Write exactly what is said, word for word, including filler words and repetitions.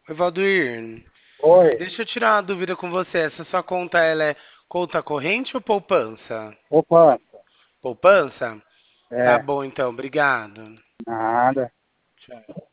Oi, Valdir. Oi, Deixa eu tirar uma dúvida com você. Essa sua conta, ela é conta corrente ou poupança? opa, Poupança? Tá é, bom, então. Obrigado. nada. Tchau.